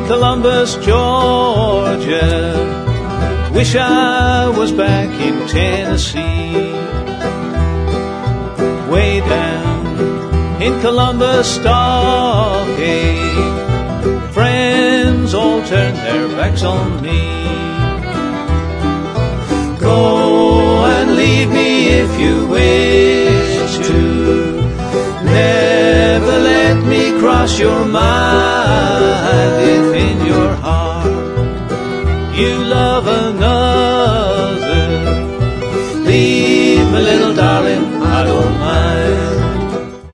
Columbus, Georgia. Wish I was back in Tennessee. Way down in Columbus Stockade, friends all turn their backs on me. Go and leave me if you wish to. Never let me cross your mind. If in your heart you love another, leave me, little darling,